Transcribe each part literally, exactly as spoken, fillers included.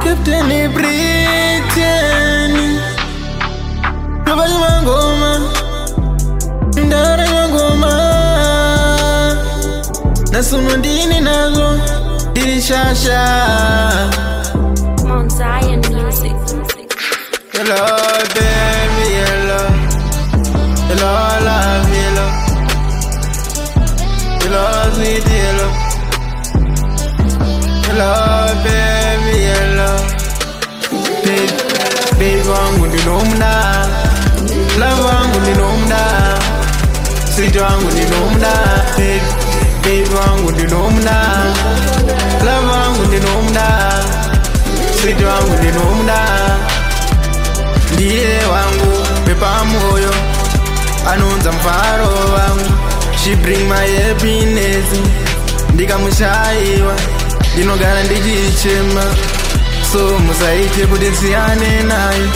Captain Britain Nobody mangoma Ndara mangoma Nasuno ndini nazo Dirishasha Mount Zion Music. Hello baby, hello Hello love, hello Hello sweet, hello Hello baby, hello Baby, baby wangu ndinomda Love wangu ndinomda Sweet wangu ndinomda Baby, baby wangu ndinomda Love wangu ndinomda Sweet wangu ndinomda Ndiye wangu pepa moyo Anonza mfaro wangu She bring my happiness Ndika mushaiwa Dinogara ndijichema So musaite kuti nsiyane naye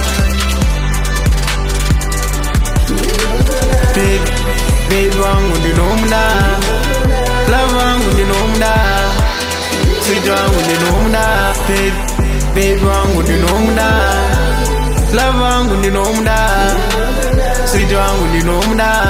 Baby, baby wangu ndinomda Love wangu ndinomda Sweet wangu ndinomda Baby, baby wangu ndinomda Love wangu ndinomda Sweet wangu ndinomda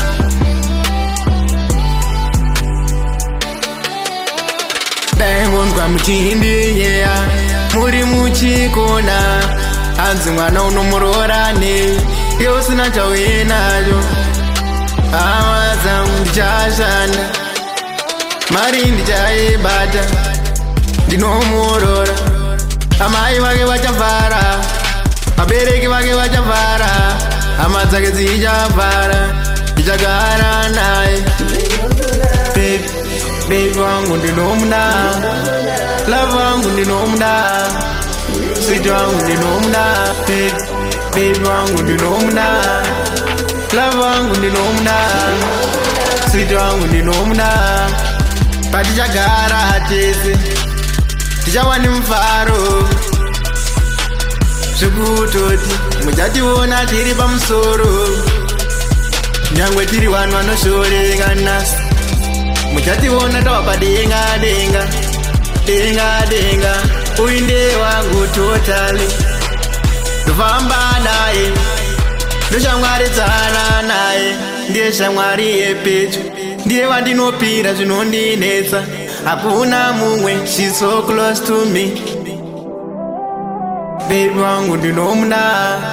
Diamond kwa mtindi yeah Muri muchikona Anzi mwana unomurorane Yo sina chawe najo Amaza ndichashanda Mari ndichaibata Ndinomurora Amai wake wachavara Abereki wake wachavara Hama zake zijavara Ndichagara naye Baby, baby wangu ndinomda Love wangu ndinomda Sweet wangu ndinomda Baby, baby wangu ndinomda Love wangu ndinomda Sweet wangu ndinomda Patichagara hatese Tichawani mfaro Zvekutoti mujationa tiri pamusoro Nyangwe tiri vanhu vanoshorekana Mujationa tawapadenga denga Denga denga Uinde wangu totally Ndofamba naye Ndoshamwaridzana naye Ndiye shamwari yepedyo Ndiye wandinopira zvinondinetsa Hakuna mumwe She's so close to me Baby wangu ndinomda